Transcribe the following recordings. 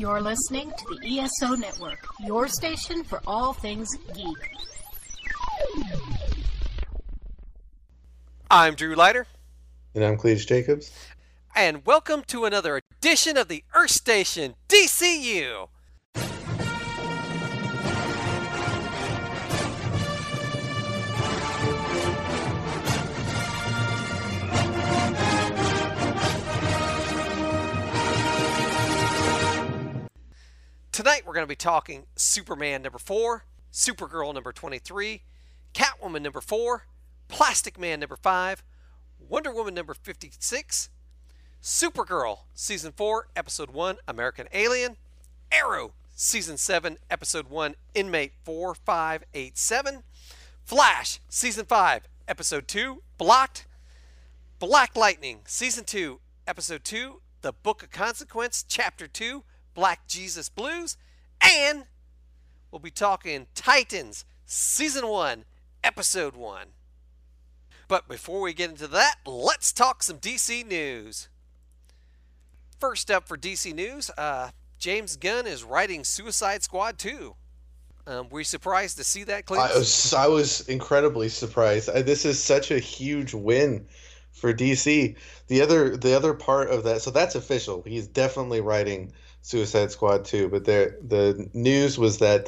You're listening to the ESO Network, your station for all things geek. I'm Drew Leiter. And I'm Cletus Jacobs. And welcome to another edition of the Earth Station DCU. Tonight we're going to be talking Superman number 4, Supergirl number 23, Catwoman number 4, Plastic Man number 5, Wonder Woman number 56, Supergirl Season 4, Episode 1, American Alien, Arrow Season 7, Episode 1, Inmate 4587, Flash Season 5, Episode 2, Blocked, Black Lightning Season 2, Episode 2, The Book of Consequence, Chapter 2, Black Jesus Blues, and we'll be talking Titans Season 1, Episode 1. But before we get into that, let's talk some DC news. First up for DC news, James Gunn is writing Suicide Squad 2. Were you surprised to see that, Cletus? I was incredibly surprised. This is such a huge win for DC. The other part of that, so that's official. He's definitely writing Suicide Squad 2, but the news was that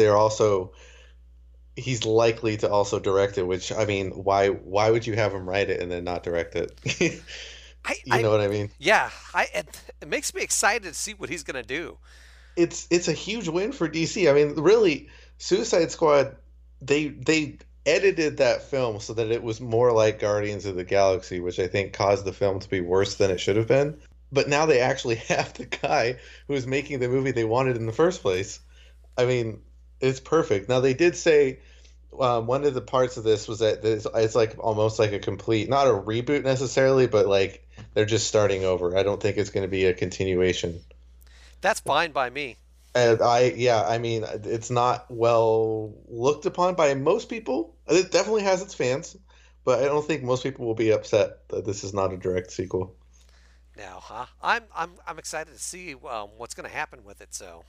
he's likely to also direct it, which, I mean, why would you have him write it and then not direct it? You know what I mean? Yeah, it makes me excited to see what he's going to do. It's a huge win for DC. I mean, really, Suicide Squad, they edited that film so that it was more like Guardians of the Galaxy, which I think caused the film to be worse than it should have been. But now they actually have the guy who was making the movie they wanted in the first place. I mean, it's perfect. Now, they did say one of the parts of this was that it's like almost like a complete, not a reboot necessarily, but like they're just starting over. I don't think it's going to be a continuation. That's fine by me. And I mean, it's not well looked upon by most people. It definitely has its fans, but I don't think most people will be upset that this is not a direct sequel. Now, I'm excited to see what's going to happen with it. So,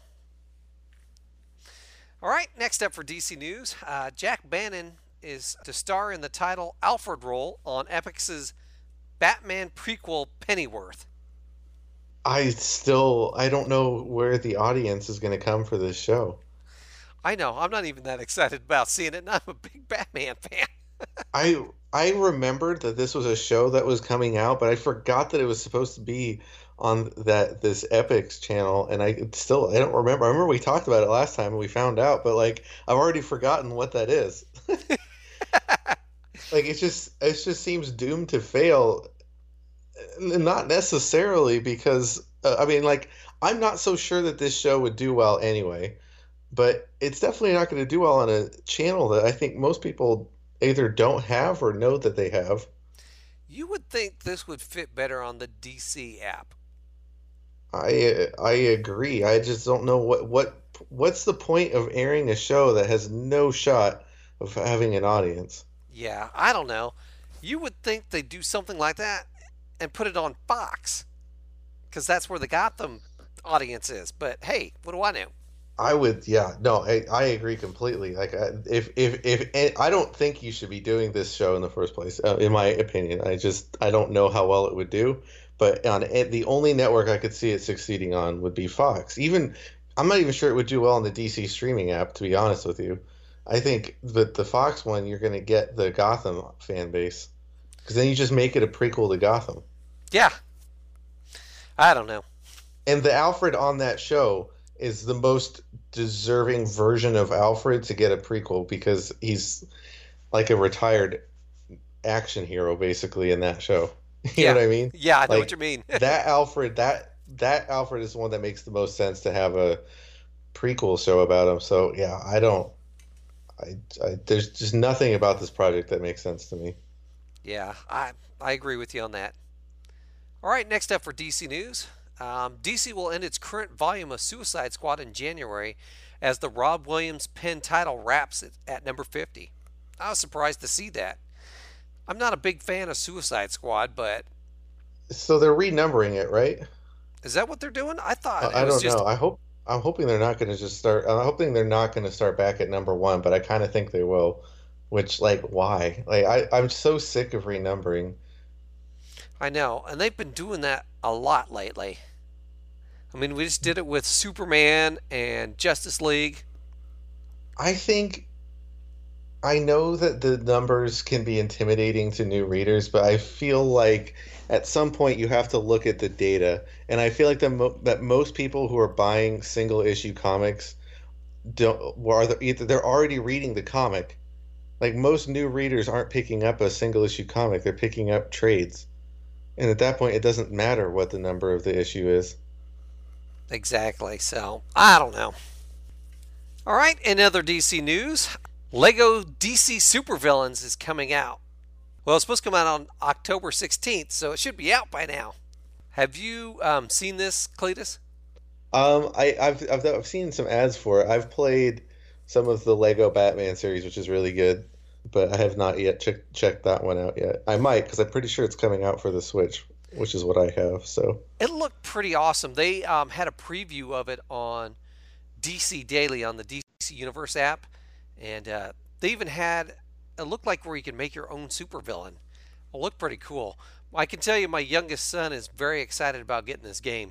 all right. Next up for DC News, Jack Bannon is to star in the title Alfred role on Epix's Batman prequel Pennyworth. I don't know where the audience is going to come for this show. I know. I'm not even that excited about seeing it, and I'm a big Batman fan. I remembered that this was a show that was coming out, but I forgot that it was supposed to be on this Epix channel, and I don't remember. I remember we talked about it last time and we found out, but like I've already forgotten what that is. Like it just seems doomed to fail. Not necessarily because I mean, like, I'm not so sure that this show would do well anyway, but it's definitely not going to do well on a channel that I think most people either don't have or know that they have. You would think this would fit better on the DC app. I agree. I just don't know what's the point of airing a show that has no shot of having an audience. Yeah, I don't know. You would think they'd do something like that and put it on Fox, because that's where the Gotham audience is. But hey, what do I know? I agree completely. Like, if I don't think you should be doing this show in the first place, in my opinion. I don't know how well it would do. But on the only network I could see it succeeding on would be Fox. I'm not even sure it would do well on the DC streaming app, to be honest with you. I think that the Fox one, you're going to get the Gotham fan base, because then you just make it a prequel to Gotham. Yeah. I don't know. And the Alfred on that show is the most deserving version of Alfred to get a prequel, because he's like a retired action hero basically in that show. You know what I mean? Yeah, I know what you mean. that Alfred is the one that makes the most sense to have a prequel show about him. So yeah, there's just nothing about this project that makes sense to me. Yeah, I agree with you on that. All right, next up for DC News. DC will end its current volume of Suicide Squad in January as the Rob Williams pen title wraps at number 50. I was surprised to see that. I'm not a big fan of Suicide Squad, but... So they're renumbering it, right? Is that what they're doing? I thought I don't know. I'm hoping they're not going to just start. I'm hoping they're not going to start back at number one, but I kind of think they will. Which, like, why? Like, I'm so sick of renumbering. I know, and they've been doing that a lot lately. I mean, we just did it with Superman and Justice League. I think I know that the numbers can be intimidating to new readers, but I feel like at some point you have to look at the data, and I feel like that most people who are buying single issue comics don't, well, either they're already reading the comic. Like most new readers aren't picking up a single issue comic; they're picking up trades, and at that point, it doesn't matter what the number of the issue is. Exactly. So, I don't know. All right, in other DC news, Lego DC Supervillains is coming out. Well, it's supposed to come out on October 16th, so it should be out by now. Have you seen this, Cletus? I've seen some ads for it. I've played some of the Lego Batman series, which is really good, but I have not yet checked that one out yet. I might, because I'm pretty sure it's coming out for the Switch, which is what I have. So it looked pretty awesome. They had a preview of it on DC Daily on the DC Universe app, and they even had it looked like where you can make your own supervillain. It looked pretty cool. I can tell you, my youngest son is very excited about getting this game.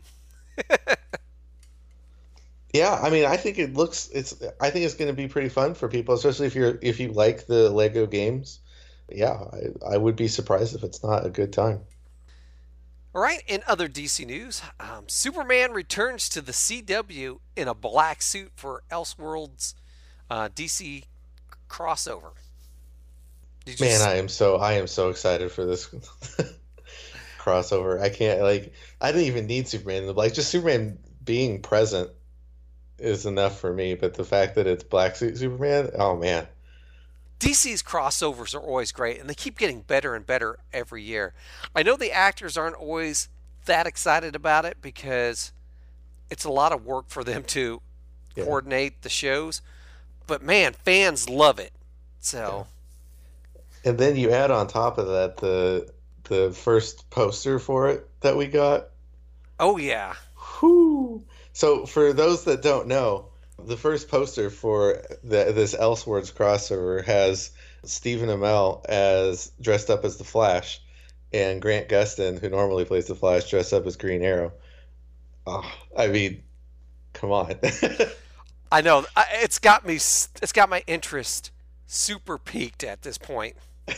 yeah, I mean, I think I think it's going to be pretty fun for people, especially if you like the Lego games. Yeah, I would be surprised if it's not a good time. All right, in other DC news, Superman returns to the CW in a black suit for Elseworlds DC crossover. Man, I am so excited for this crossover. I didn't even need Superman in the black. Just Superman being present is enough for me, but the fact that it's black suit Superman, oh man. DC's crossovers are always great, and they keep getting better and better every year. I know the actors aren't always that excited about it because it's a lot of work for them to coordinate the shows, but man, fans love it. So, and then you add on top of that the first poster for it that we got. Oh yeah. Whoo! So for those that don't know, the first poster for this Elseworlds crossover has Stephen Amell as dressed up as the Flash, and Grant Gustin, who normally plays the Flash, dressed up as Green Arrow. Oh, I mean, come on. I know it's got my interest super peaked at this point.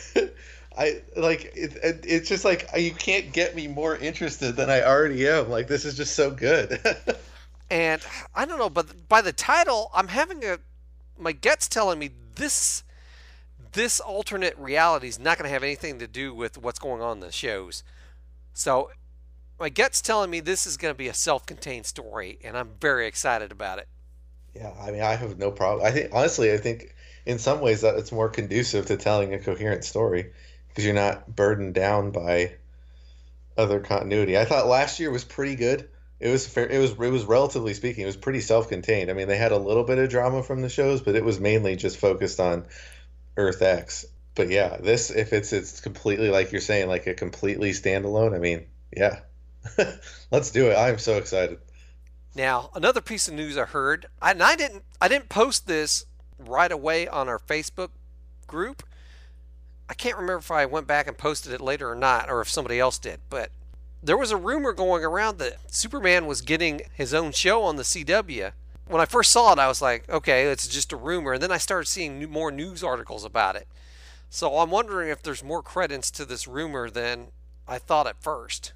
It's just like you can't get me more interested than I already am. Like this is just so good. And I don't know, but by the title, I'm having my gut's telling me this alternate reality is not going to have anything to do with what's going on in the shows. So my gut's telling me this is going to be a self-contained story, and I'm very excited about it. Yeah, I mean, I have no problem. I think in some ways that it's more conducive to telling a coherent story because you're not burdened down by other continuity. I thought last year was pretty good. It was fair. It was relatively speaking, it was pretty self-contained. I mean, they had a little bit of drama from the shows, but it was mainly just focused on Earth X. But yeah, this if it's completely like you're saying, like a completely standalone. I mean, yeah, let's do it. I'm so excited. Now, another piece of news I heard, and I didn't post this right away on our Facebook group. I can't remember if I went back and posted it later or not, or if somebody else did, but there was a rumor going around that Superman was getting his own show on the CW. When I first saw it, I was like, okay, it's just a rumor. And then I started seeing more news articles about it. So I'm wondering if there's more credence to this rumor than I thought at first.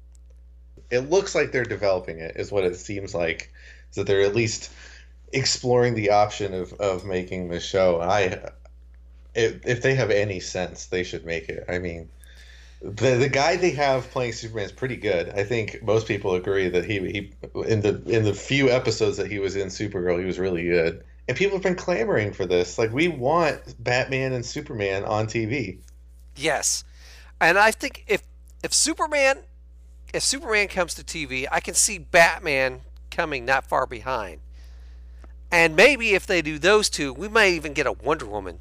It looks like they're developing it, is what it seems like. Is that they're at least exploring the option of making the show. If they have any sense, they should make it. I mean, the guy they have playing Superman is pretty good. I think most people agree that he in the few episodes that he was in Supergirl, he was really good. And people have been clamoring for this. Like, we want Batman and Superman on TV. Yes. And I think if Superman comes to TV, I can see Batman coming not far behind. And maybe if they do those two, we might even get a Wonder Woman.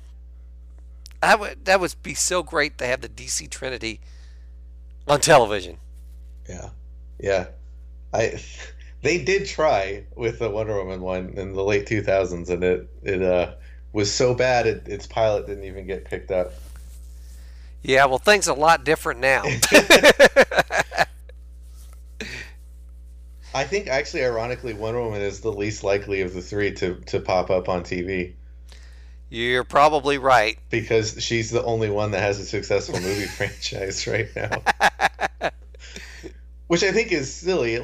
That would be so great to have the DC Trinity on television. Yeah. Yeah. They did try with the Wonder Woman one in the late 2000s, and it was so bad its pilot didn't even get picked up. Yeah, well, things are a lot different now. I think actually, ironically, Wonder Woman is the least likely of the three to pop up on TV. You're probably right. Because she's the only one that has a successful movie franchise right now. Which I think is silly.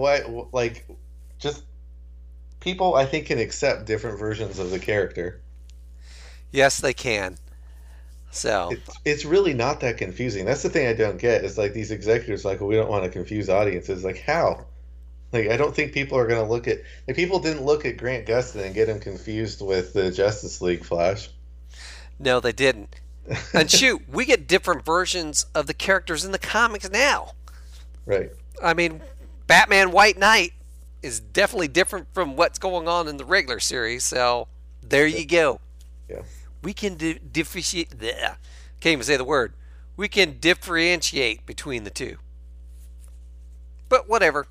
Just people I think can accept different versions of the character. Yes, they can. So it's really not that confusing. That's the thing I don't get. Is like these executives like, well, we don't want to confuse audiences. Like, how? Like, I don't think people are going to look at... Like, people didn't look at Grant Gustin and get him confused with the Justice League Flash. No, they didn't. And shoot, we get different versions of the characters in the comics now. Right. I mean, Batman White Knight is definitely different from what's going on in the regular series. So, there you go. Yeah. We can differentiate... Can't even say the word. We can differentiate between the two. But whatever.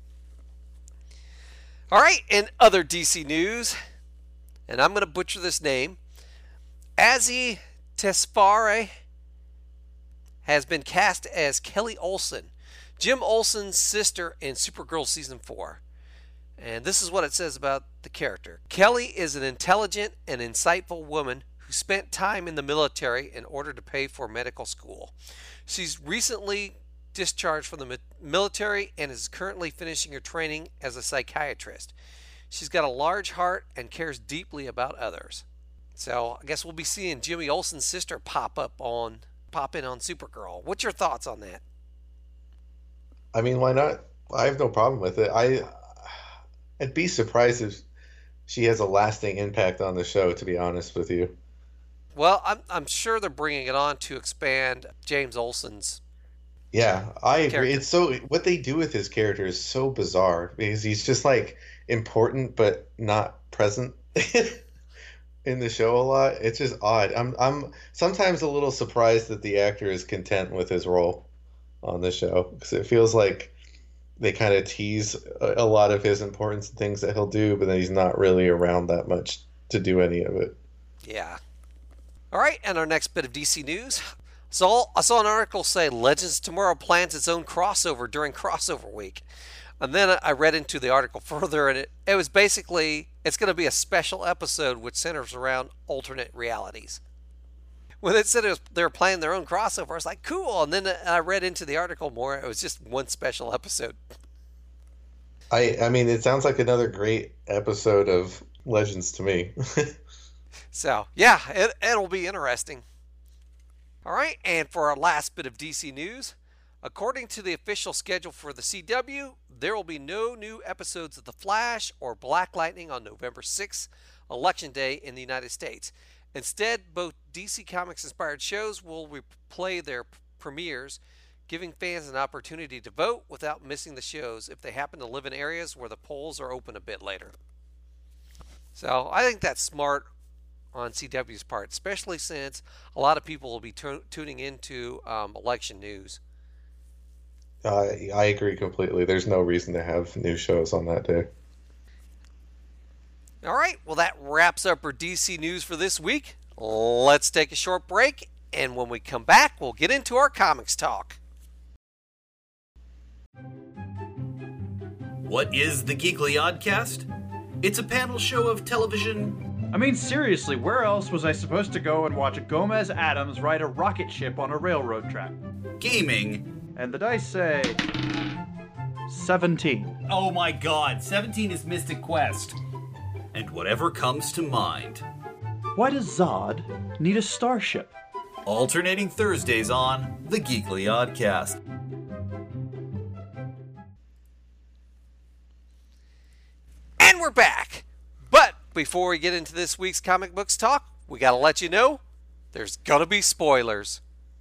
All right, in other DC news, and I'm going to butcher this name, Azie Tesfaye has been cast as Kelly Olsen, Jim Olsen's sister in Supergirl Season 4. And this is what it says about the character. Kelly is an intelligent and insightful woman who spent time in the military in order to pay for medical school. She's recently discharged from the military and is currently finishing her training as a psychiatrist. She's got a large heart and cares deeply about others. So I guess we'll be seeing Jimmy Olsen's sister pop in on Supergirl. What's your thoughts on that? I mean, why not? I have no problem with it. I'd be surprised if she has a lasting impact on the show, to be honest with you. Well, I'm sure they're bringing it on to expand James Olsen's. Yeah, I agree. Character. It's so what they do with his character is so bizarre because he's just like important but not present in the show a lot. It's just odd. I'm sometimes a little surprised that the actor is content with his role on the show because it feels like they kind of tease a lot of his importance and things that he'll do, but then he's not really around that much to do any of it. Yeah. All right, and our next bit of DC news. So I saw an article say Legends Tomorrow plans its own crossover during crossover week. And then I read into the article further, and it was basically, it's going to be a special episode which centers around alternate realities. When it said they were planning their own crossover, I was like, cool. And then I read into the article more. It was just one special episode. I mean, it sounds like another great episode of Legends to me. So, yeah, it'll be interesting. All right, and for our last bit of DC news, according to the official schedule for the CW, there will be no new episodes of The Flash or Black Lightning on November 6th, Election Day in the United States. Instead, both DC Comics-inspired shows will replay their premieres, giving fans an opportunity to vote without missing the shows if they happen to live in areas where the polls are open a bit later. So I think that's smart on CW's part, especially since a lot of people will be tuning into election news. I agree completely. There's no reason to have new shows on that day. All right, well, that wraps up our DC news for this week. Let's take a short break, and when we come back, we'll get into our comics talk. What is the Geekly Oddcast? It's a panel show of television. I mean, seriously, where else was I supposed to go and watch Gomez Adams ride a rocket ship on a railroad track? Gaming. And the dice say 17. Oh my god, 17 is Mystic Quest. And whatever comes to mind. Why does Zod need a starship? Alternating Thursdays on the Geekly Oddcast. And we're back. But before we get into this week's comic books talk, we got to let you know there's going to be spoilers.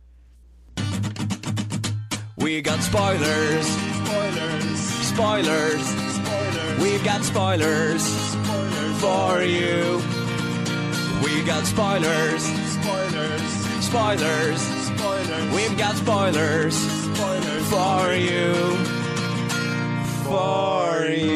We got spoilers. Spoilers. Spoilers. Spoilers. We've got spoilers. Spoilers for you. We got spoilers. Spoilers. Spoilers. Spoilers. We've got spoilers. Spoilers for you. For you.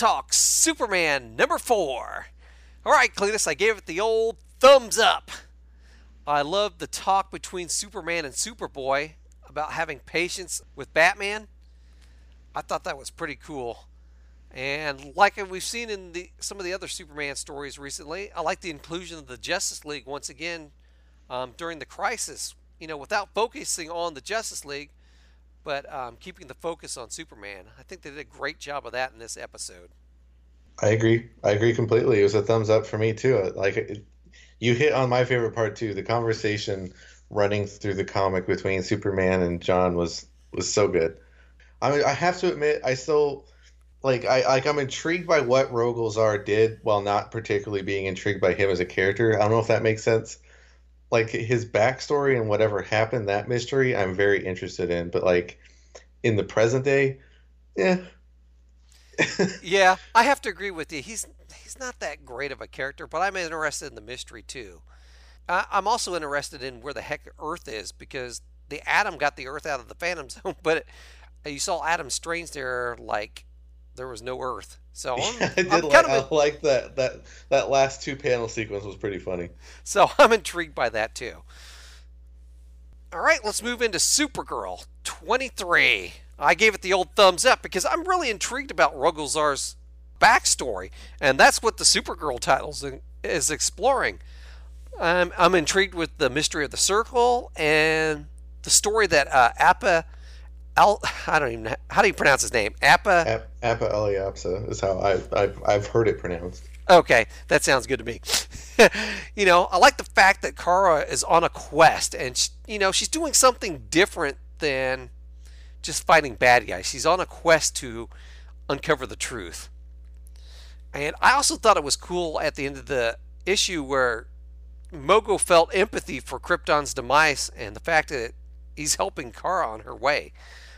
talk Superman number 4. All right, Cletus, I gave it the old thumbs up. I loved the talk between Superman and Superboy about having patience with Batman. I thought that was pretty cool. And like we've seen in some of the other Superman stories recently, I like the inclusion of the Justice League once again during the crisis. You know, without focusing on the Justice League, but keeping the focus on Superman. I think they did a great job of that in this episode. I agree. I agree completely. It was a thumbs up for me too. You hit on my favorite part too. The conversation running through the comic between Superman and John was so good. I mean, I have to admit, I still I'm intrigued by what Rogolzar did while not particularly being intrigued by him as a character. I don't know if that makes sense. Like his backstory and whatever happened, that mystery, I'm very interested in. But like in the present day, yeah. Yeah, I have to agree with you. He's not that great of a character, but I'm interested in the mystery too. I'm also interested in where the heck Earth is, because the Atom got the Earth out of the Phantom Zone, but you saw Adam Strange there like there was no Earth. So I like that last 2-panel sequence was pretty funny. So I'm intrigued by that too. All right, let's move into Supergirl 23. I gave it the old thumbs up because I'm really intrigued about Rogolzar's backstory, and that's what the Supergirl title is exploring. I'm intrigued with the mystery of the Circle and the story that I don't even know. How do you pronounce his name? Appa Eliapsa is how I've heard it pronounced. Okay, that sounds good to me. You know, I like the fact that Kara is on a quest, and she's doing something different than just fighting bad guys. She's on a quest to uncover the truth. And I also thought it was cool at the end of the issue where Mogo felt empathy for Krypton's demise and the fact that he's helping Kara on her way.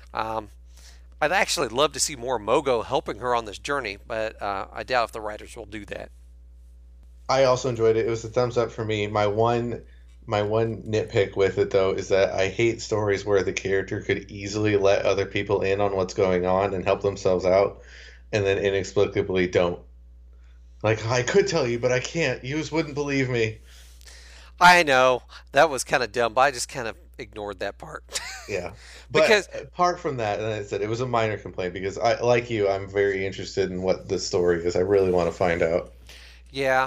I'd actually love to see more Mogo helping her on this journey, but I doubt if the writers will do that. I also enjoyed it. It was a thumbs up for me. My one nitpick with it, though, is that I hate stories where the character could easily let other people in on what's going on and help themselves out, and then inexplicably don't. Like, I could tell you, but I can't. You just wouldn't believe me. I know. That was kind of dumb, but I just kind of ignored that part. Yeah. But because apart from that, and I said it was a minor complaint because I'm very interested in what the story is. I really want to find out. Yeah.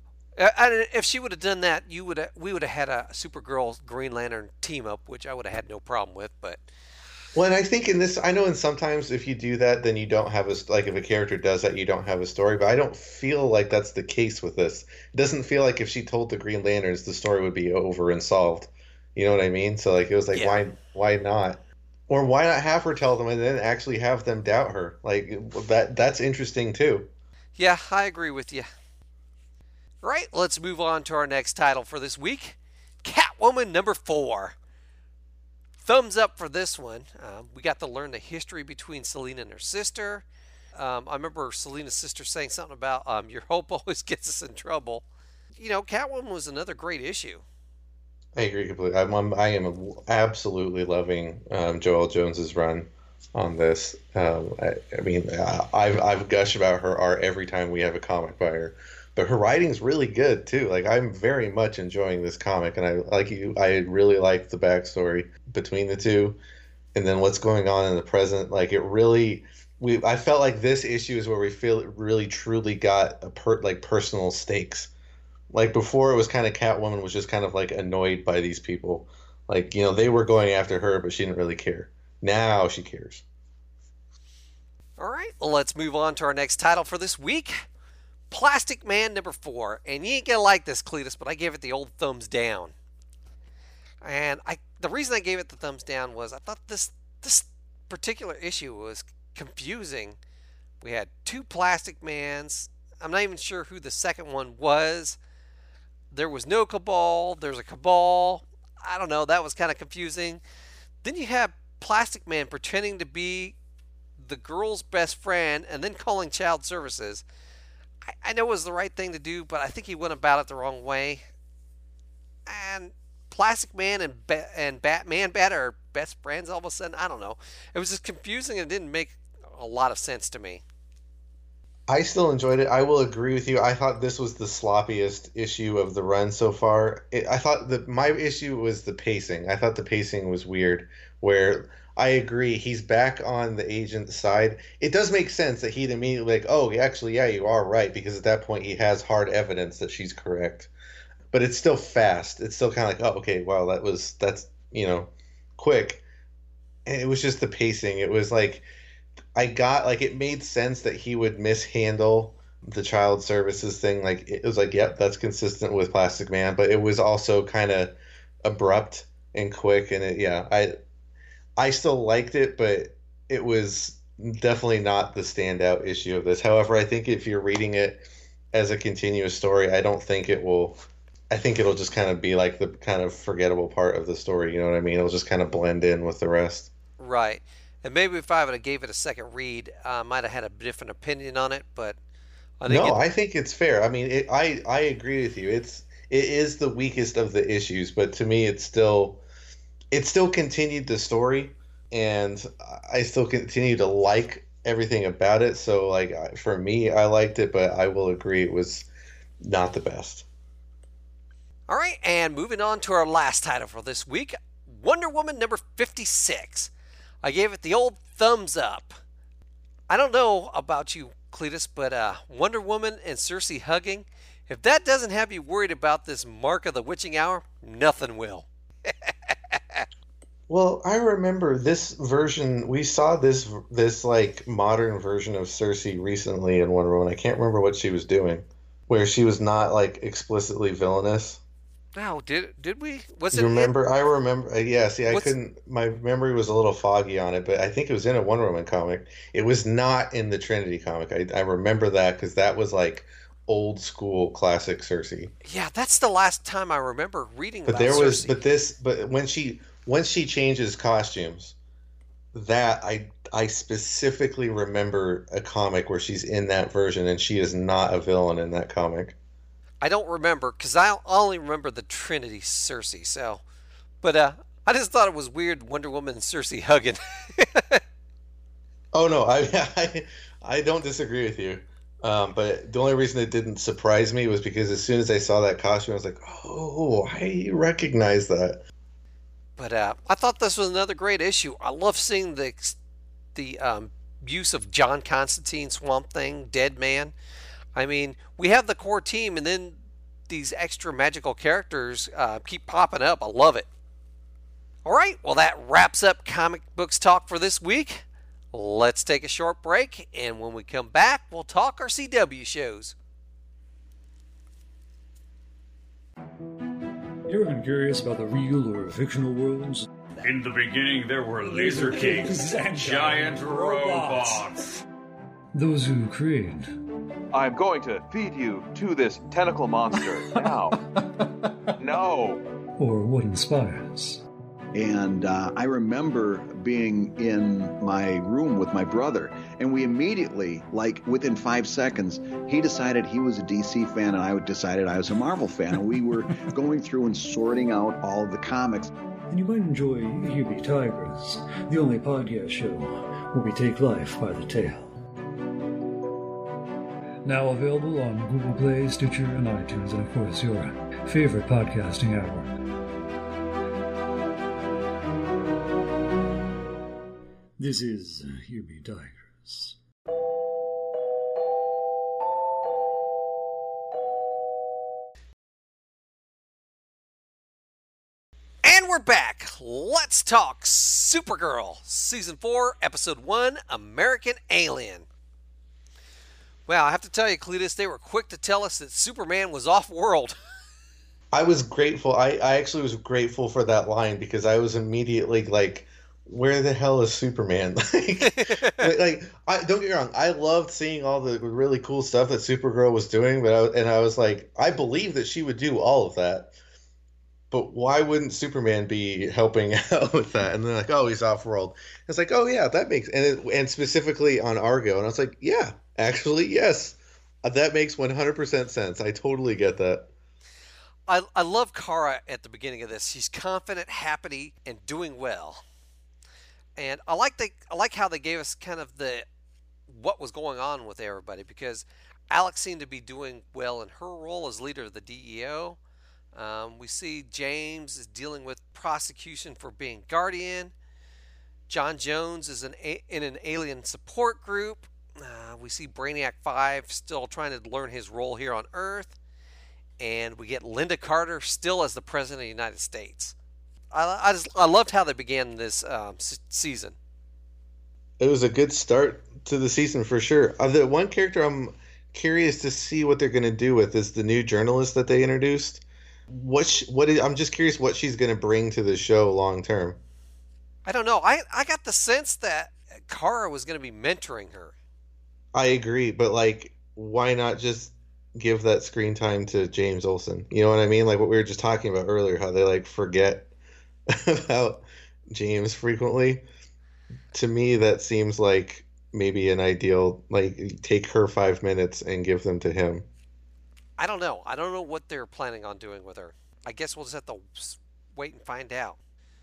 If she would have done that, we would have had a Supergirl Green Lantern team up, which I would have had no problem with. But well, and I think in this, I know, and sometimes if you do that, then you don't have if a character does that, you don't have a story. But I don't feel like that's the case with this. It doesn't feel like if she told the Green Lanterns, the story would be over and solved. You know what I mean? So like it was like, yeah. Why not? Or why not have her tell them and then actually have them doubt her? Like that's interesting too. Yeah, I agree with you. Right, let's move on to our next title for this week. Catwoman number 4. Thumbs up for this one. We got to learn the history between Selina and her sister. I remember Selina's sister saying something about your hope always gets us in trouble. You know, Catwoman was another great issue. I agree completely. I am absolutely loving Joelle Jones's run on this. I've gushed about her art every time we have a comic by her. But her writing's really good too. Like I'm very much enjoying this comic, and I really like the backstory between the two, and then what's going on in the present. Like it really, I felt like this issue is where we feel it really truly got personal stakes. Like before, it was kind of Catwoman was just kind of like annoyed by these people, like they were going after her, but she didn't really care. Now she cares. All right, well, let's move on to our next title for this week. Plastic Man number 4, and you ain't gonna like this, Cletus, but I gave it the old thumbs down. And the reason I gave it the thumbs down was I thought this particular issue was confusing. We had 2 Plastic Mans. I'm not even sure who the second one was. There was no Cabal. There's a Cabal. I don't know. That was kind of confusing. Then you have Plastic Man pretending to be the girl's best friend and then calling child services. I know it was the right thing to do, but I think he went about it the wrong way. And Plastic Man and Batman Bat are best friends all of a sudden. I don't know. It was just confusing and it didn't make a lot of sense to me. I still enjoyed it. I will agree with you. I thought this was the sloppiest issue of the run so far. I thought that my issue was the pacing. I thought the pacing was weird, where I agree, he's back on the agent's side. It does make sense that he'd immediately like, oh, actually, yeah, you are right, because at that point he has hard evidence that she's correct. But it's still fast. It's still kind of like, oh, okay, wow, that's, quick. And it was just the pacing. It was like, I got like it made sense that he would mishandle the child services thing. Like it was like, yep, that's consistent with Plastic Man, but it was also kind of abrupt and quick. And I still liked it, but it was definitely not the standout issue of this. However, I think if you're reading it as a continuous story, I don't think it will. I think it'll just kind of be like the kind of forgettable part of the story. You know what I mean? It'll just kind of blend in with the rest. Right. And maybe if I would have gave it a second read, I might have had a different opinion on it. But I think it's fair. I mean, I agree with you. It is the weakest of the issues, but to me, it still continued the story, and I still continue to like everything about it. So, like for me, I liked it, but I will agree it was not the best. All right, and moving on to our last title for this week, Wonder Woman number 56. I gave it the old thumbs up. I don't know about you, Cletus, but Wonder Woman and Cersei hugging, if that doesn't have you worried about this mark of the witching hour, nothing will. Well, I remember this version. We saw this like modern version of Cersei recently in Wonder Woman. I can't remember what she was doing, where she was not like explicitly villainous. No, did we? Was it? You remember? I remember. Yeah. See, I couldn't. My memory was a little foggy on it, but I think it was in a Wonder Woman comic. It was not in the Trinity comic. I remember that because that was like old school classic Cersei. Yeah, that's the last time I remember reading but about there was Cersei. But when she changes costumes, that I specifically remember a comic where she's in that version and she is not a villain in that comic. I don't remember because I only remember the Trinity Cersei. So, but I just thought it was weird Wonder Woman and Cersei hugging. Oh no, I don't disagree with you. But the only reason it didn't surprise me was because as soon as I saw that costume, I was like, oh, I recognize that. But I thought this was another great issue. I love seeing the use of John Constantine, Swamp Thing, Dead Man. I mean, we have the core team, and then these extra magical characters keep popping up. I love it. All right, well, that wraps up Comic Books Talk for this week. Let's take a short break, and when we come back, we'll talk our CW shows. You ever been curious about the real or fictional worlds? In the beginning, there were laser kings and giant robots. Those who create. I'm going to feed you to this tentacle monster now. No. Or what inspires. And I remember being in my room with my brother, and we immediately, like within 5 seconds, he decided he was a DC fan and I decided I was a Marvel fan. And we were going through and sorting out all of the comics. And you might enjoy Here Be Tigers, the only podcast show where we take life by the tail. Now available on Google Play, Stitcher, and iTunes, and of course your favorite podcasting network. This is Here Be Tigers. And we're back. Let's talk Supergirl, Season 4, Episode 1, American Alien. Well, I have to tell you, Cletus, they were quick to tell us that Superman was off-world. I was grateful. I actually was grateful for that line because I was immediately like, where the hell is Superman? Don't get me wrong. I loved seeing all the really cool stuff that Supergirl was doing, but I was like, I believe that she would do all of that. But why wouldn't Superman be helping out with that? And they're like, oh, he's off-world. It's like, oh yeah, that makes and specifically on Argo. And I was like, yeah, actually, yes, that makes 100% sense. I totally get that. I love Kara at the beginning of this. She's confident, happy, and doing well. And I like how they gave us kind of the what was going on with everybody, because Alex seemed to be doing well in her role as leader of the DEO. We see James is dealing with prosecution for being Guardian. John Jones is in an alien support group. We see Brainiac 5 still trying to learn his role here on Earth. And we get Linda Carter still as the President of the United States. I loved how they began this season. It was a good start to the season for sure. The one character I'm curious to see what they're going to do with is the new journalist that they introduced. I'm just curious what she's going to bring to the show long term. I don't know. I got the sense that Kara was going to be mentoring her. I agree, but like, why not just give that screen time to James Olsen? You know what I mean? Like what we were just talking about earlier, how they like forget about James frequently. To me, that seems like maybe an ideal, like take her 5 minutes and give them to him. I don't know. I don't know what they're planning on doing with her. I guess we'll just have to wait and find out.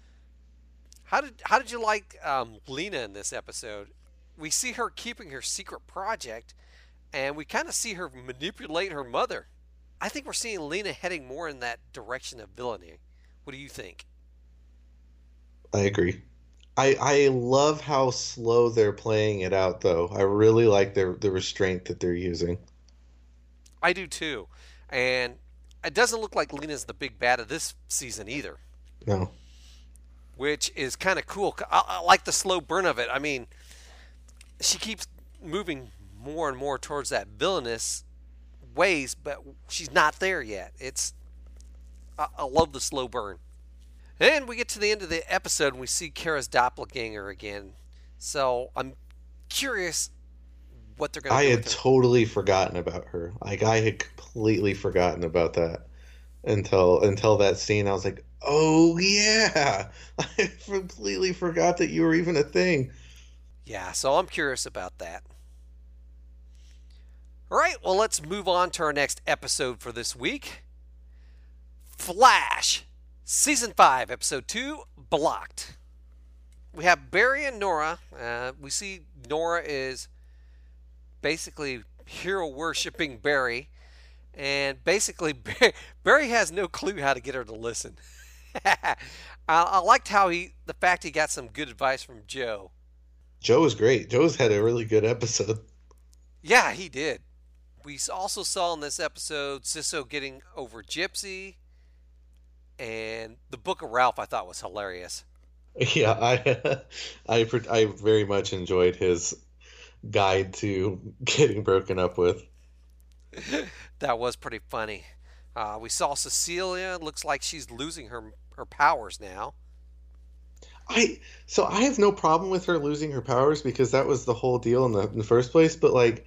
How did you like Lena in this episode? We see her keeping her secret project, and we kind of see her manipulate her mother. I think we're seeing Lena heading more in that direction of villainy. What do you think? I agree. I love how slow they're playing it out, though. I really like the restraint that they're using. I do too. And it doesn't look like Lena's the big bad of this season either. No. Which is kind of cool. I like the slow burn of it. I mean, she keeps moving more and more towards that villainous ways, but she's not there yet. I love the slow burn. And we get to the end of the episode and we see Kara's doppelganger again. So I'm curious what they're going to do. I had totally forgotten about her. Like I had completely forgotten about that until that scene. I was like, oh yeah, I completely forgot that you were even a thing. Yeah, so I'm curious about that. All right, well, let's move on to our next episode for this week. Flash, Season 5, Episode 2, Blocked. We have Barry and Nora. We see Nora is basically hero-worshipping Barry. And basically, Barry has no clue how to get her to listen. I liked how the fact he got some good advice from Joe. Joe was great. Joe's had a really good episode. Yeah, he did. We also saw in this episode Sisso getting over Gypsy, and the Book of Ralph I thought was hilarious. Yeah, I very much enjoyed his guide to getting broken up with. That was pretty funny. We saw Cecilia. Looks like she's losing her powers now. I have no problem with her losing her powers because that was the whole deal in the first place. But like,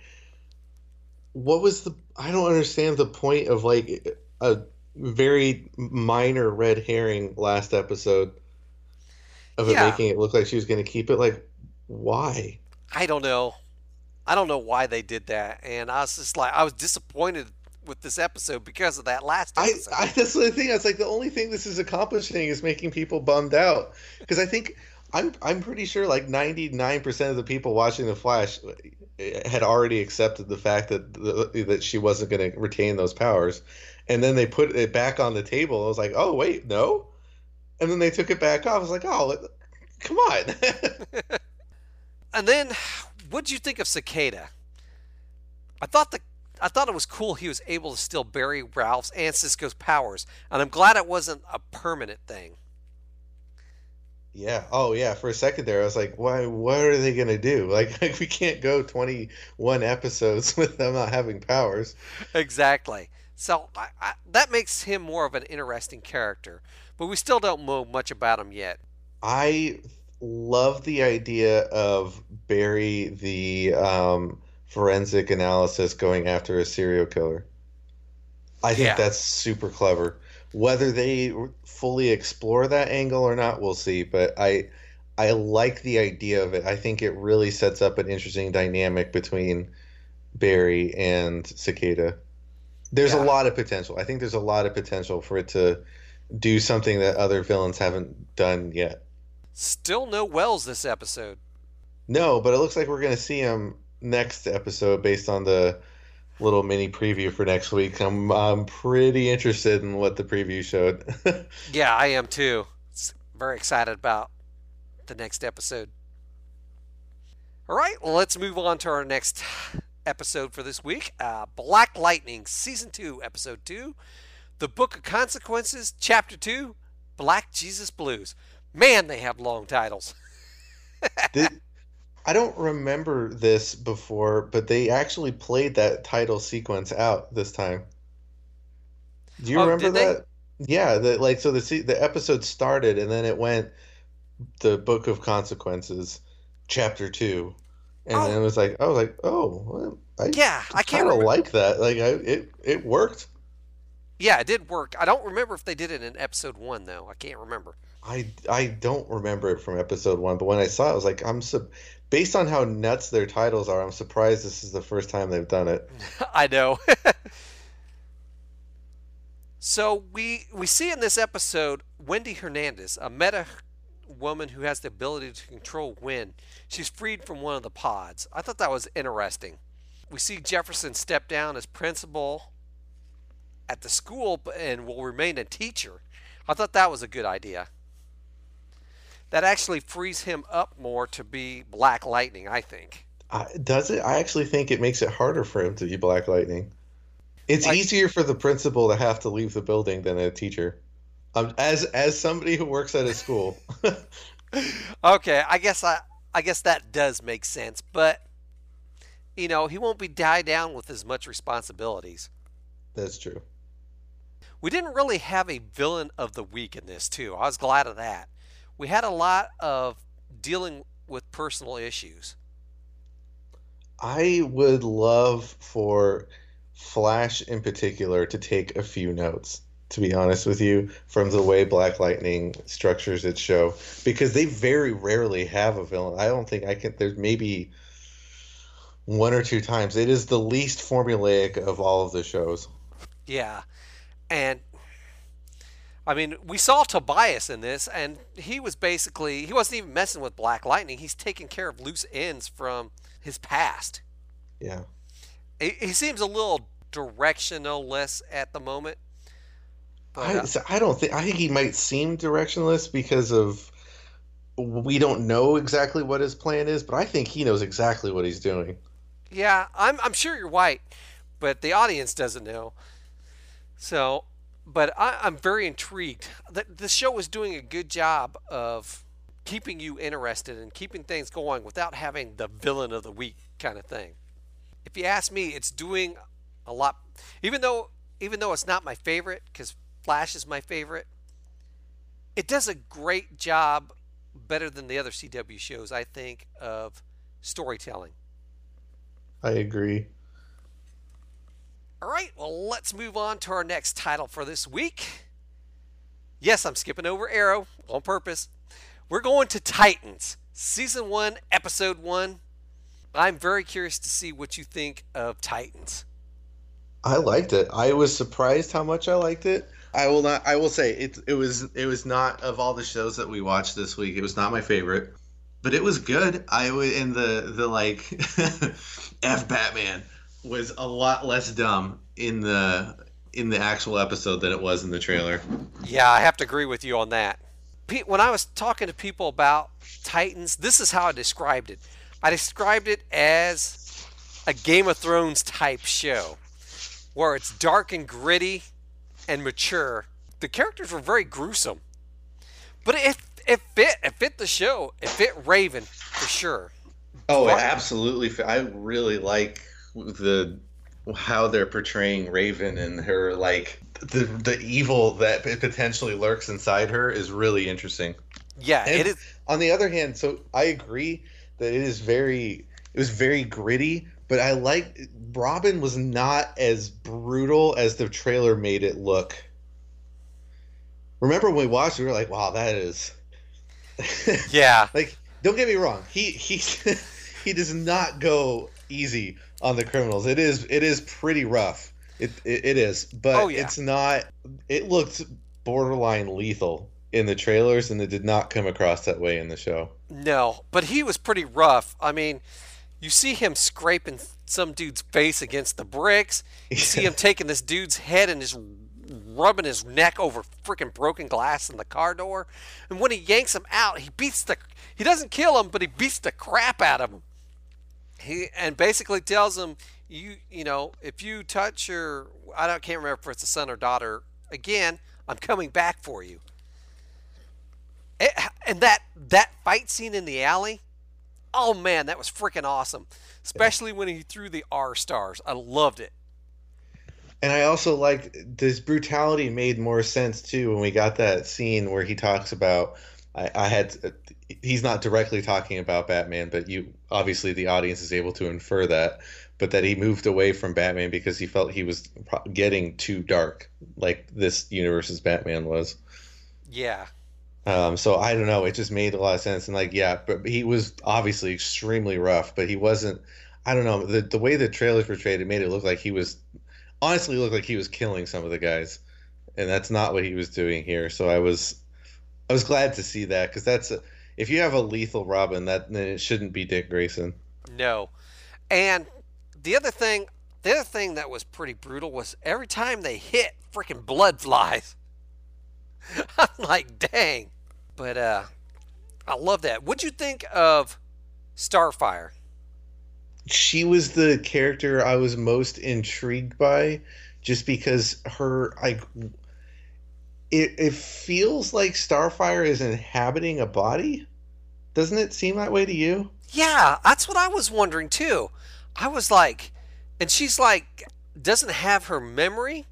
I don't understand the point of like a very minor red herring last episode of it making it look like she was going to keep it. Like, why? I don't know. I don't know why they did that, and I was just like, I was disappointed with this episode because of that last episode. That's the thing. It's like the only thing this is accomplishing is making people bummed out. Because I think I'm pretty sure like 99% of the people watching The Flash had already accepted the fact that she wasn't going to retain those powers, and then they put it back on the table. I was like, oh wait, no, and then they took it back off. I was like, oh, come on. And then, what'd you think of Cicada? I thought it was cool he was able to steal Barry, Ralph's, and Cisco's powers, and I'm glad it wasn't a permanent thing. Yeah. Oh, yeah. For a second there, I was like, "Why? What are they gonna do? Like we can't go 21 episodes with them not having powers." Exactly. So that makes him more of an interesting character, but we still don't know much about him yet. I love the idea of Barry, the forensic analysis, going after a serial killer. I think that's super clever. Whether they fully explore that angle or not, we'll see. But I like the idea of it. I think it really sets up an interesting dynamic between Barry and Cicada. There's a lot of potential. I think there's a lot of potential for it to do something that other villains haven't done yet. Still no Wells this episode. No, but it looks like we're going to see him next episode based on the little mini preview for next week. I'm pretty interested in what the preview showed. Yeah, I am too. Very excited about the next episode. All right, well, let's move on to our next episode for this week. Black Lightning, Season 2, Episode 2. The Book of Consequences, Chapter 2, Black Jesus Blues. Man, they have long titles. I don't remember this before, but they actually played that title sequence out this time. Do you remember that? Yeah, the episode started and then it went The Book of Consequences, Chapter 2. And then it was like, I kind of like that. Like it worked. Yeah, it did work. I don't remember if they did it in episode 1 though. I can't remember. I don't remember it from episode 1, but when I saw it, I was like, based on how nuts their titles are, I'm surprised this is the first time they've done it. I know. So we see in this episode Wendy Hernandez, a meta woman who has the ability to control wind. She's freed from one of the pods. I thought that was interesting. We see Jefferson step down as principal at the school and will remain a teacher. I thought that was a good idea. That actually frees him up more to be Black Lightning, I think. Does it? I actually think it makes it harder for him to be Black Lightning. It's easier for the principal to have to leave the building than a teacher. As somebody who works at a school. Okay, I guess that does make sense, but he won't be tied down with as much responsibilities. That's true. We didn't really have a villain of the week in this too. I was glad of that. We had a lot of dealing with personal issues. I would love for Flash in particular to take a few notes, to be honest with you, from the way Black Lightning structures its show, because they very rarely have a villain. I don't think there's maybe one or two times. It is the least formulaic of all of the shows. Yeah. And I mean, we saw Tobias in this, and he wasn't even messing with Black Lightning. He's taking care of loose ends from his past. Yeah. He seems a little directionless at the moment. But, I think he might seem directionless because of we don't know exactly what his plan is, but I think he knows exactly what he's doing. Yeah, I'm sure you're right, but the audience doesn't know. So, but I'm very intrigued. The show is doing a good job of keeping you interested and keeping things going without having the villain of the week kind of thing. If you ask me, it's doing a lot. Even though it's not my favorite, because Flash is my favorite, it does a great job, better than the other CW shows, I think, of storytelling. I agree. All right, well, let's move on to our next title for this week. Yes, I'm skipping over Arrow on purpose. We're going to Titans, Season 1, Episode 1. I'm very curious to see what you think of Titans. I liked it. I was surprised how much I liked it. I will say it was not, of all the shows that we watched this week, it was not my favorite, but it was good. And the like F Batman was a lot less dumb in the actual episode than it was in the trailer. Yeah, I have to agree with you on that. When I was talking to people about Titans, this is how I described it. I described it as a Game of Thrones type show where it's dark and gritty and mature. The characters were very gruesome, but it fit the show. It fit Raven for sure. Oh, absolutely. I really like how they're portraying Raven and her, like the evil that potentially lurks inside her is really interesting. Yeah, and it is. On the other hand, so I agree that it was very gritty, but I like Robin was not as brutal as the trailer made it look. Remember when we watched it, we were like, wow, that is yeah. Like, don't get me wrong, he does not go easy on the criminals. It is pretty rough. It is, but It's not. It looked borderline lethal in the trailers, and it did not come across that way in the show. No, but he was pretty rough. I mean, You see him scraping some dude's face against the bricks. You see him taking this dude's head and just rubbing his neck over freaking broken glass in the car door. And when he yanks him out, he doesn't kill him, but he beats the crap out of him. And basically tells him, you know, if you touch can't remember if it's a son or daughter again, I'm coming back for you. And that fight scene in the alley, oh man, that was freaking awesome. Especially when he threw the R stars. I loved it. And I also liked this brutality made more sense too when we got that scene where he talks about he's not directly talking about Batman, but obviously the audience is able to infer that, but that he moved away from Batman because he felt he was getting too dark, like this universe's Batman was. Yeah. So I don't know. It just made a lot of sense. And but he was obviously extremely rough, but he wasn't, I don't know. The way the trailers portrayed it made it look like he was killing some of the guys. And that's not what he was doing here. So I was glad to see that, because if you have a lethal Robin, then it shouldn't be Dick Grayson. No. And the other thing that was pretty brutal was every time they hit, freaking blood flies. I'm like, dang. But I love that. What'd you think of Starfire? She was the character I was most intrigued by, just because it feels like Starfire is inhabiting a body. Doesn't it seem that way to you? Yeah, that's what I was wondering too. I was like, and she's like, doesn't have her memory.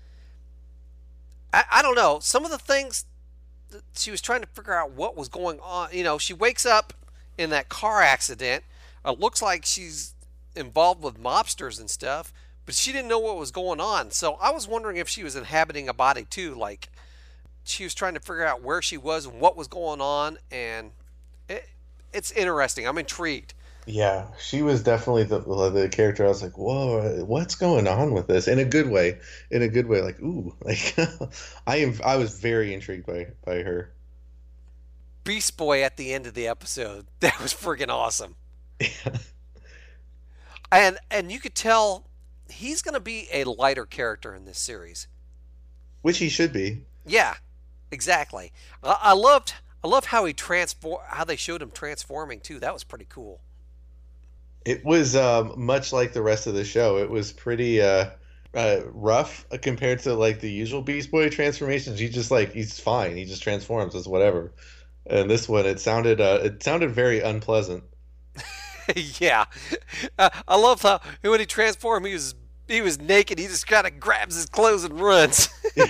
I don't know. Some of the things she was trying to figure out what was going on. You know, she wakes up in that car accident. It looks like she's involved with mobsters and stuff, but she didn't know what was going on. So I was wondering if she was inhabiting a body too. Like, she was trying to figure out where she was and what was going on. And it's interesting. I'm intrigued. Yeah, she was definitely the character. I was like, whoa, what's going on with this? In a good way. Like, ooh, like I was very intrigued by her. Beast Boy at the end of the episode. That was freaking awesome. Yeah. And you could tell he's going to be a lighter character in this series. Which he should be. Yeah, exactly. I loved how how they showed him transforming too. That was pretty cool. It was much like the rest of the show. It was pretty rough compared to like the usual Beast Boy transformations. He's fine. He just transforms. It's whatever. And this one, it sounded very unpleasant. Yeah, I love how when he transformed, he was naked. He just kind of grabs his clothes and runs.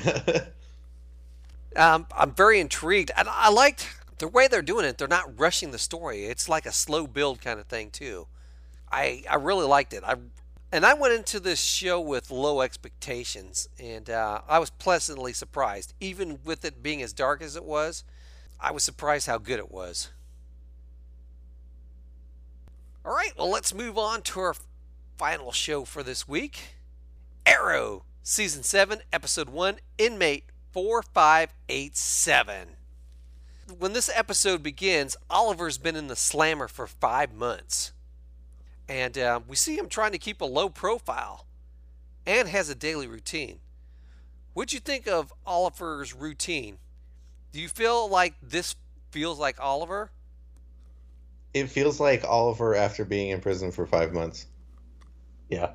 I'm very intrigued, and I liked the way they're doing it. They're not rushing the story. It's like a slow build kind of thing too. I really liked it. I went into this show with low expectations, and I was pleasantly surprised. Even with it being as dark as it was, I was surprised how good it was. All right, well, let's move on to our final show for this week. Arrow, Season 7, Episode 1, Inmate 4587. When this episode begins, Oliver's been in the slammer for 5 months. And we see him trying to keep a low profile and has a daily routine. What'd you think of Oliver's routine? Do you feel like this feels like Oliver? It feels like Oliver after being in prison for 5 months. Yeah.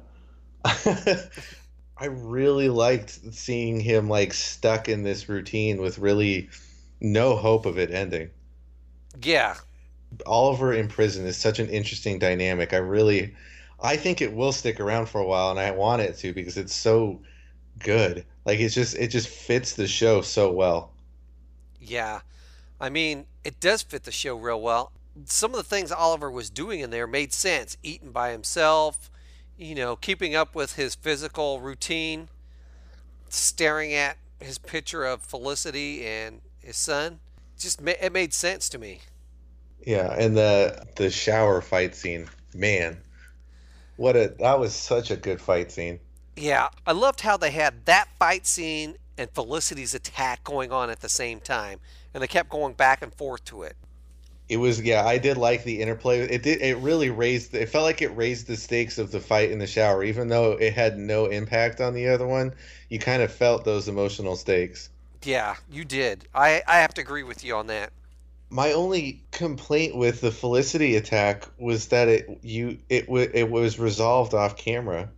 I really liked seeing him like stuck in this routine with really no hope of it ending. Yeah. Oliver in prison is such an interesting dynamic. I think it will stick around for a while, and I want it to because it's so good. Like it just fits the show so well. Yeah. I mean, it does fit the show real well. Some of the things Oliver was doing in there made sense. Eating by himself, keeping up with his physical routine, staring at his picture of Felicity and his son. It made sense to me. Yeah, and the shower fight scene, man, that was such a good fight scene. Yeah, I loved how they had that fight scene and Felicity's attack going on at the same time, and they kept going back and forth to it. It was, yeah, I did like the interplay. It really raised, it felt like it raised the stakes of the fight in the shower, even though it had no impact on the other one. You kind of felt those emotional stakes. Yeah, you did. I have to agree with you on that. My only complaint with the Felicity attack was that it was resolved off camera.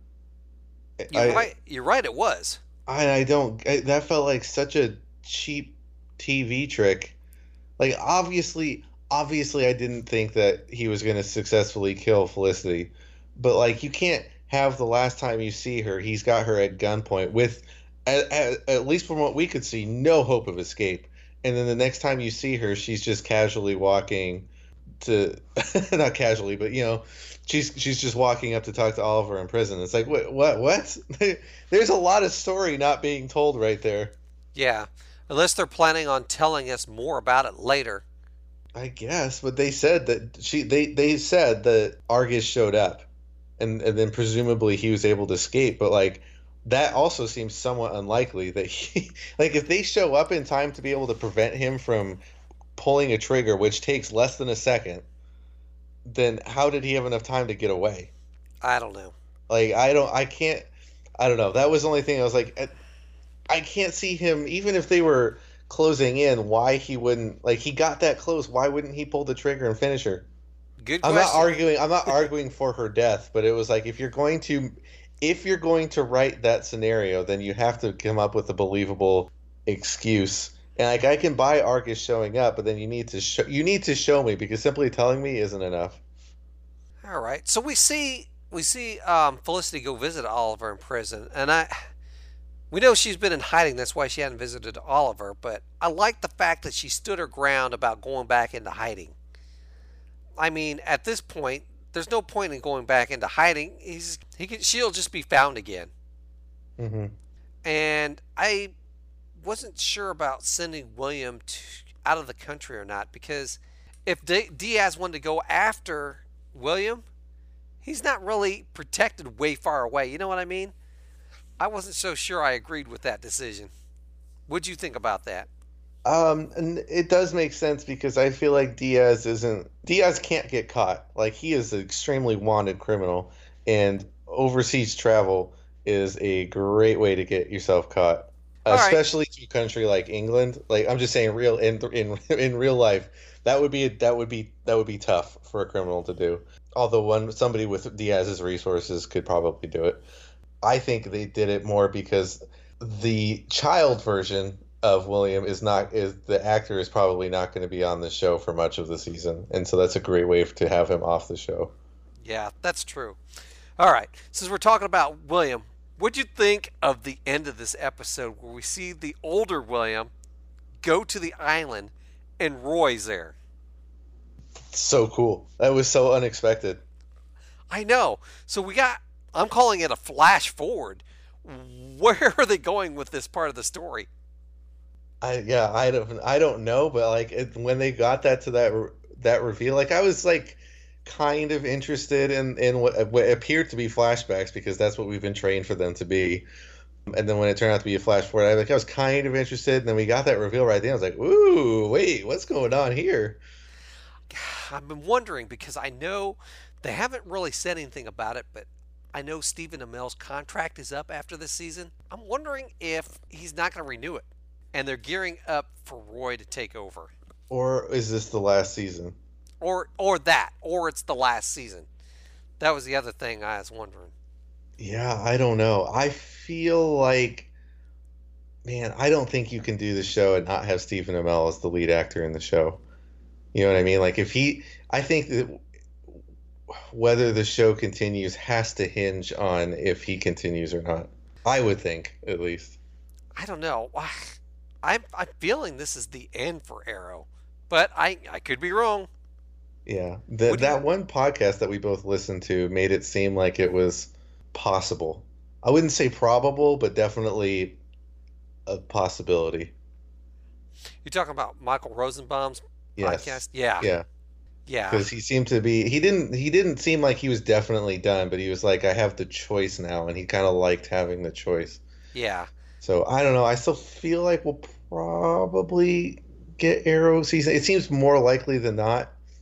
You're right. It was. That felt like such a cheap TV trick. Like, obviously I didn't think that he was going to successfully kill Felicity, but like, you can't have the last time you see her, he's got her at gunpoint with, at least from what we could see, no hope of escape. And then the next time you see her, she's just casually walking to, not casually, but she's just walking up to talk to Oliver in prison. It's like, what? There's a lot of story not being told right there. Yeah, unless they're planning on telling us more about it later. I guess, but they said that they said that Argus showed up, and then presumably he was able to escape. But like, that also seems somewhat unlikely that he, like, if they show up in time to be able to prevent him from pulling a trigger, which takes less than a second, then how did he have enough time to get away? I don't know. Like, I don't know. That was the only thing I was like, I can't see him, even if they were closing in, why he wouldn't, like, he got that close, why wouldn't he pull the trigger and finish her? Good question. I'm not arguing for her death, but it was like, if you're going to write that scenario, then you have to come up with a believable excuse. And like, I can buy Argus showing up, but then you need to show me, because simply telling me isn't enough. All right. So we see Felicity go visit Oliver in prison, and we know she's been in hiding. That's why she hadn't visited Oliver. But I like the fact that she stood her ground about going back into hiding. I mean, at this point, there's no point in going back into hiding. She'll just be found again. Mm-hmm. And I wasn't sure about sending William out of the country or not, because if Diaz wanted to go after William, he's not really protected way far away. You know what I mean? I wasn't so sure I agreed with that decision. What'd you think about that? And it does make sense, because I feel like Diaz can't get caught. Like, he is an extremely wanted criminal, and overseas travel is a great way to get yourself caught. Especially to a country like England. Like, I'm just saying, in real life, that would be tough for a criminal to do. Although somebody with Diaz's resources could probably do it. I think they did it more because the child version of William the actor is probably not going to be on the show for much of the season, and so that's a great way to have him off the show. Yeah, that's true. All right, since we're talking about William, what'd you think of the end of this episode where we see the older William go to the island and Roy's there? So cool. That was so unexpected. I know. So I'm calling it a flash forward. Where are they going with this part of the story? I don't know, but like, when they got to that reveal, like, I was like kind of interested in what appeared to be flashbacks, because that's what we've been trained for them to be. And then when it turned out to be a flash forward, I was kind of interested, and then we got that reveal right then. I was like, ooh, wait, what's going on here? I've been wondering, because I know they haven't really said anything about it, but I know Stephen Amell's contract is up after this season. I'm wondering if he's not going to renew it, and they're gearing up for Roy to take over. Or is this the last season? Or it's the last season. That was the other thing I was wondering. Yeah, I don't know. I feel like, man, I don't think you can do the show and not have Stephen Amell as the lead actor in the show. You know what I mean? Like, I think that whether the show continues has to hinge on if he continues or not. I would think, at least. I don't know. I'm feeling this is the end for Arrow, but I could be wrong. Yeah, that one podcast that we both listened to made it seem like it was possible. I wouldn't say probable, but definitely a possibility. You're talking about Michael Rosenbaum's podcast? Yeah. Yeah. Because he seemed to be, he didn't seem like he was definitely done, but he was like, I have the choice now, and he kind of liked having the choice. Yeah. So I don't know. I still feel like we'll probably get Arrow season. It seems more likely than not.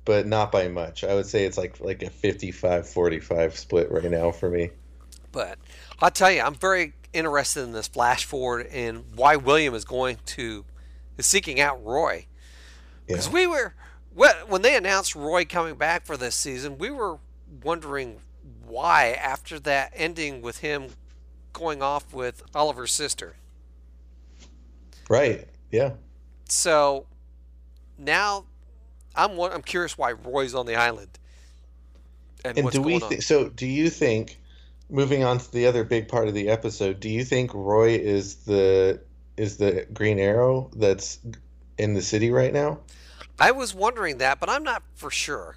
but not by much. I would say it's like a 55-45 split right now for me. But I'll tell you, I'm very interested in this flash forward and why William is seeking out Roy. Because when they announced Roy coming back for this season, we were wondering why after that ending with him going off with Oliver's sister. Right. Yeah. So now I'm curious why Roy's on the island. And what's going on. So do you think, moving on to the other big part of the episode, do you think Roy is the Green Arrow that's in the city right now? I was wondering that, but I'm not for sure.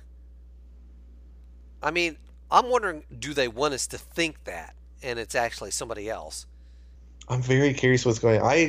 I mean, I'm wondering, do they want us to think that and it's actually somebody else? I'm very curious what's going on. I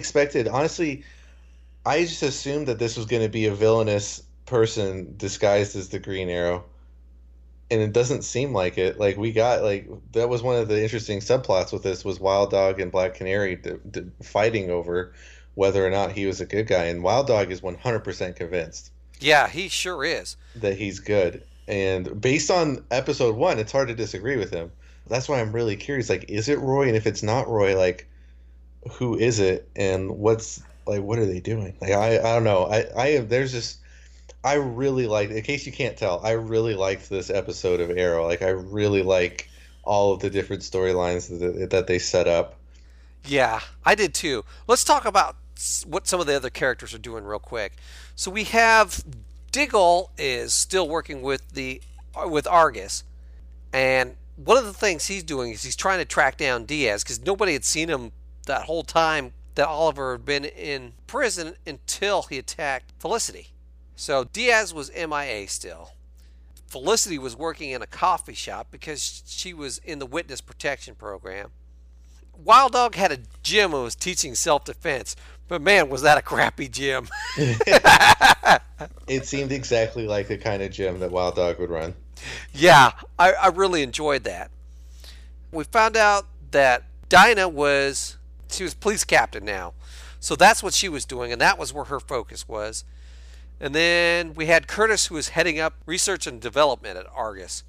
just assumed that this was going to be a villainous person disguised as the Green Arrow. And it doesn't seem like it. Like, that was one of the interesting subplots with this, was Wild Dog and Black Canary fighting over whether or not he was a good guy. And Wild Dog is 100% convinced. Yeah, he sure is. That he's good. And based on episode 1, it's hard to disagree with him. That's why I'm really curious. Like, is it Roy? And if it's not Roy, like, who is it? And what are they doing? Like, I don't know. I really like, in case you can't tell, I really liked this episode of Arrow. Like, I really like all of the different storylines that they set up. Yeah, I did too. Let's talk about what some of the other characters are doing real quick. So we have Diggle is still working with Argus, and one of the things he's doing is he's trying to track down Diaz, because nobody had seen him that whole time that Oliver had been in prison until he attacked Felicity. So Diaz was MIA still. Felicity was working in a coffee shop because she was in the witness protection program. Wild Dog had a gym and was teaching self-defense, but man, was that a crappy gym. It seemed exactly like the kind of gym that Wild Dog would run. Yeah, I really enjoyed that. We found out that Dinah was police captain now. So that's what she was doing, and that was where her focus was. And then we had Curtis, who was heading up research and development at Argus.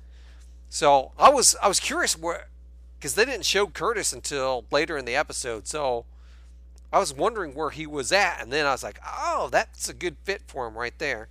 So I was curious because they didn't show Curtis until later in the episode. So I was wondering where he was at, and then I was like, oh, that's a good fit for him right there.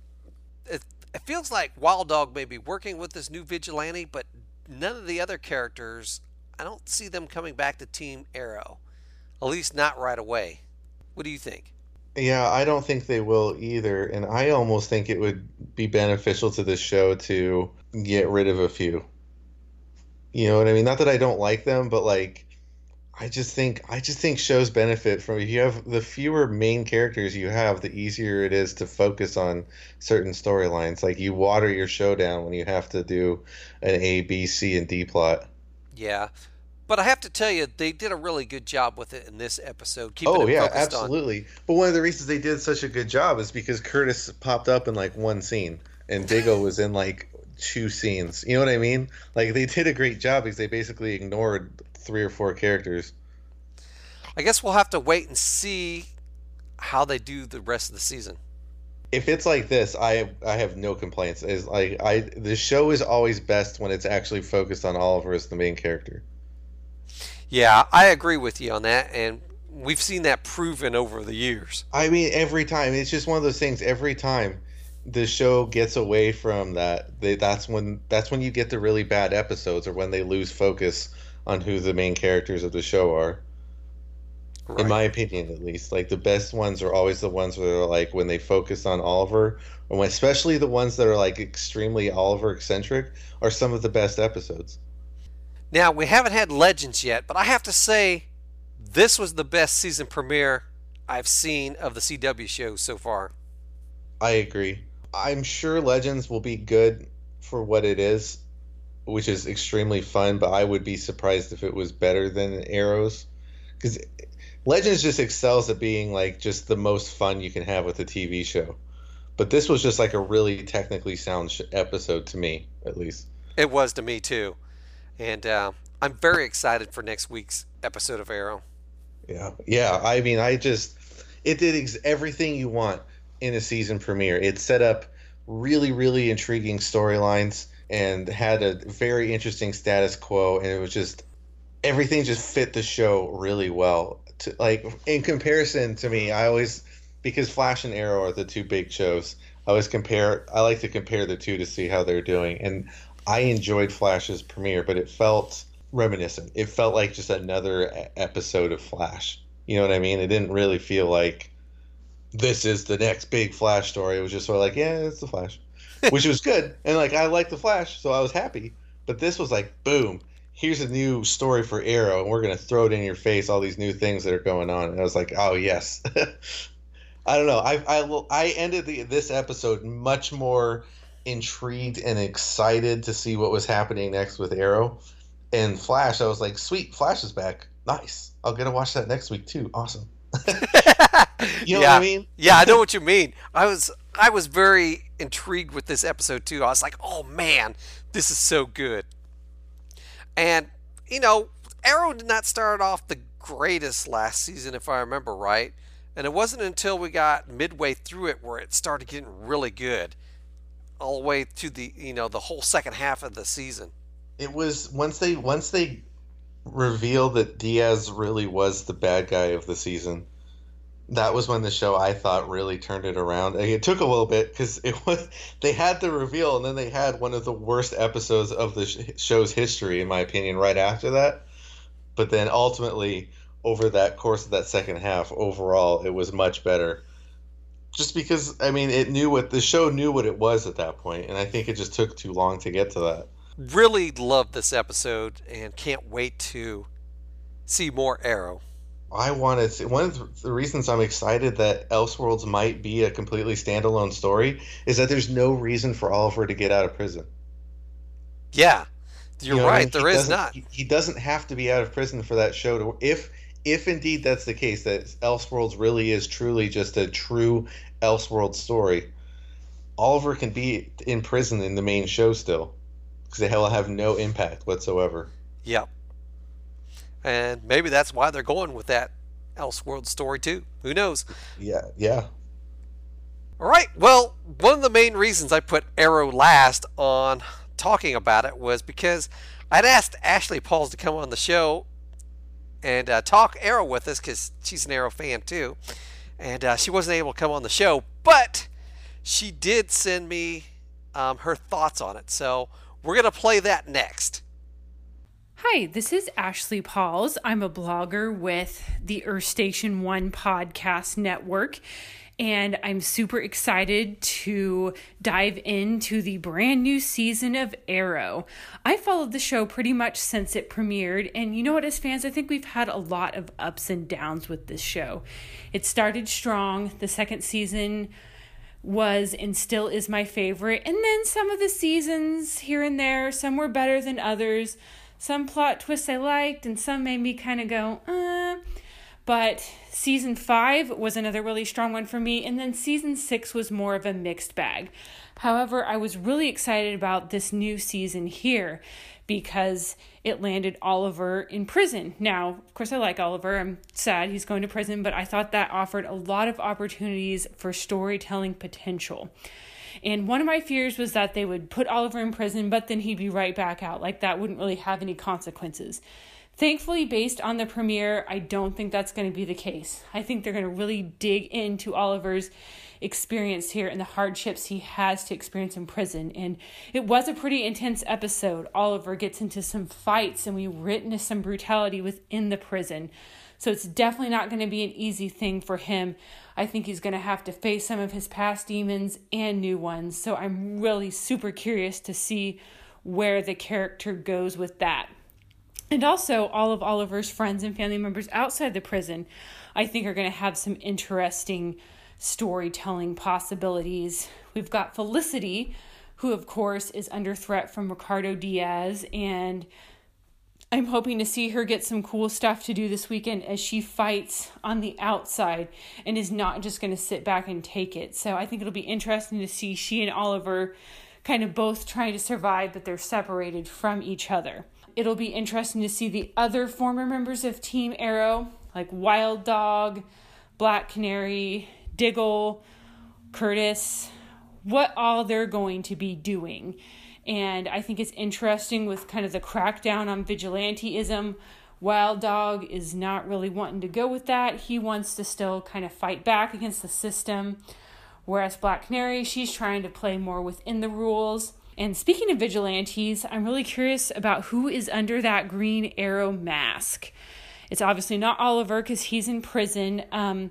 It feels like Wild Dog may be working with this new vigilante, but none of the other characters, I don't see them coming back to Team Arrow. At least not right away. What do you think? Yeah, I don't think they will either, and I almost think it would be beneficial to this show to get rid of a few. You know what I mean? Not that I don't like them, but like, I just think shows benefit from, if you have the fewer main characters you have, the easier it is to focus on certain storylines. Like, you water your show down when you have to do an A, B, C, and D plot. Yeah. But I have to tell you, they did a really good job with it in this episode. Keeping it focused absolutely. But one of the reasons they did such a good job is because Curtis popped up in like one scene, and Diggle was in like 2 scenes. You know what I mean? Like, they did a great job because they basically ignored 3 or 4 characters. I guess we'll have to wait and see how they do the rest of the season. If it's like this, I have no complaints. The show is always best when it's actually focused on Oliver as the main character. Yeah, I agree with you on that, and we've seen that proven over the years. I mean, every time. It's just one of those things. Every time the show gets away from that, that's when you get the really bad episodes, or when they lose focus on who the main characters of the show are. Right. In my opinion, at least. Like, the best ones are always the ones where they're like, when they focus on Oliver, or especially the ones that are like extremely Oliver eccentric, are some of the best episodes. Now, we haven't had Legends yet, but I have to say, this was the best season premiere I've seen of the CW show so far. I agree. I'm sure Legends will be good for what it is, which is extremely fun, but I would be surprised if it was better than Arrows. Because Legends just excels at being like just the most fun you can have with a TV show. But this was just like a really technically sound episode to me, at least. It was to me, too. And I'm very excited for next week's episode of Arrow. Yeah. I mean, it did everything you want in a season premiere. It set up really, really intriguing storylines and had a very interesting status quo, and it was just everything just fit the show really well. Like in comparison to me, because Flash and Arrow are the two big shows, I like to compare the two to see how they're doing. And I enjoyed Flash's premiere, but it felt reminiscent. It felt like just another episode of Flash. You know what I mean? It didn't really feel like this is the next big Flash story. It was just sort of like, yeah, it's the Flash, which was good. And like, I like the Flash, so I was happy. But this was like, boom, here's a new story for Arrow, and we're going to throw it in your face, all these new things that are going on. And I was like, oh, yes. I don't know. I ended this episode much more intrigued and excited to see what was happening next with Arrow. And Flash, I was like, sweet, Flash is back. Nice. I'll get to watch that next week too. Awesome. You know what I mean? Yeah, I know what you mean. I was very intrigued with this episode too. I was like, oh man, this is so good. And, you know, Arrow did not start off the greatest last season, if I remember right. And it wasn't until we got midway through it where it started getting really good. All the way to the whole second half of the season. It was once they revealed that Diaz really was the bad guy of the season. That was when the show, I thought, really turned it around. It took a little bit because they had the reveal, and then they had one of the worst episodes of the show's history, in my opinion, right after that. But then ultimately, over that course of that second half, overall, it was much better. Just because, I mean, the show knew what it was at that point, and I think it just took too long to get to that. Really loved this episode and can't wait to see more Arrow. I want to see, one of the reasons I'm excited that Elseworlds might be a completely standalone story is that there's no reason for Oliver to get out of prison. Yeah, you're right. There is not. He doesn't have to be out of prison for that show to. If indeed that's the case, that Elseworlds really is truly just a true Elseworlds story, Oliver can be in prison in the main show still, because they will have no impact whatsoever. Yep. And maybe that's why they're going with that Elseworlds story too. Who knows? Yeah. All right. Well, one of the main reasons I put Arrow last on talking about it was because I'd asked Ashley Pauls to come on the show and talk Arrow with us because she's an Arrow fan too. And she wasn't able to come on the show, but she did send me her thoughts on it. So we're going to play that next. Hi, this is Ashley Pauls. I'm a blogger with the Earth Station 1 podcast network, and I'm super excited to dive into the brand new season of Arrow. I followed the show pretty much since it premiered, and you know what, as fans, I think we've had a lot of ups and downs with this show. It started strong. The second season was and still is my favorite, and then some of the seasons here and there, some were better than others. Some plot twists I liked, and some made me kind of go, But season 5 was another really strong one for me, and then season 6 was more of a mixed bag. However, I was really excited about this new season here because it landed Oliver in prison. Now, of course, I like Oliver. I'm sad he's going to prison, but I thought that offered a lot of opportunities for storytelling potential. And one of my fears was that they would put Oliver in prison, but then he'd be right back out. Like, that wouldn't really have any consequences. Thankfully, based on the premiere, I don't think that's going to be the case. I think they're going to really dig into Oliver's experience here and the hardships he has to experience in prison. And it was a pretty intense episode. Oliver gets into some fights, and we witness some brutality within the prison. So it's definitely not going to be an easy thing for him. I think he's going to have to face some of his past demons and new ones. So I'm really super curious to see where the character goes with that. And also, all of Oliver's friends and family members outside the prison, I think, are going to have some interesting storytelling possibilities. We've got Felicity, who, of course, is under threat from Ricardo Diaz, and I'm hoping to see her get some cool stuff to do this weekend as she fights on the outside and is not just going to sit back and take it. So I think it'll be interesting to see she and Oliver kind of both trying to survive, but they're separated from each other. It'll be interesting to see the other former members of Team Arrow, like Wild Dog, Black Canary, Diggle, Curtis, what all they're going to be doing. And I think it's interesting with kind of the crackdown on vigilanteism. Wild Dog is not really wanting to go with that. He wants to still kind of fight back against the system. Whereas Black Canary, she's trying to play more within the rules. And speaking of vigilantes, I'm really curious about who is under that Green Arrow mask. It's obviously not Oliver because he's in prison.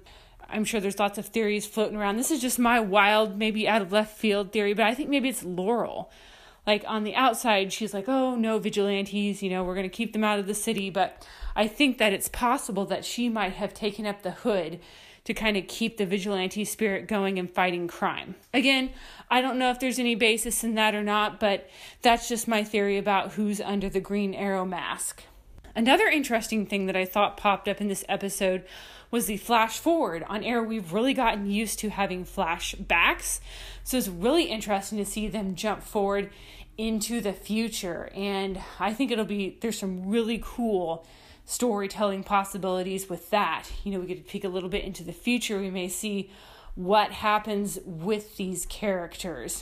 I'm sure there's lots of theories floating around. This is just my wild, maybe out of left field theory, but I think maybe it's Laurel. Like on the outside, she's like, oh, no vigilantes, we're going to keep them out of the city. But I think that it's possible that she might have taken up the hood to kind of keep the vigilante spirit going and fighting crime. Again, I don't know if there's any basis in that or not, but that's just my theory about who's under the Green Arrow mask. Another interesting thing that I thought popped up in this episode was the flash forward. On Arrow, we've really gotten used to having flashbacks. So it's really interesting to see them jump forward into the future. And I think there's some really cool storytelling possibilities with that. We get to peek a little bit into the future. We may see what happens with these characters.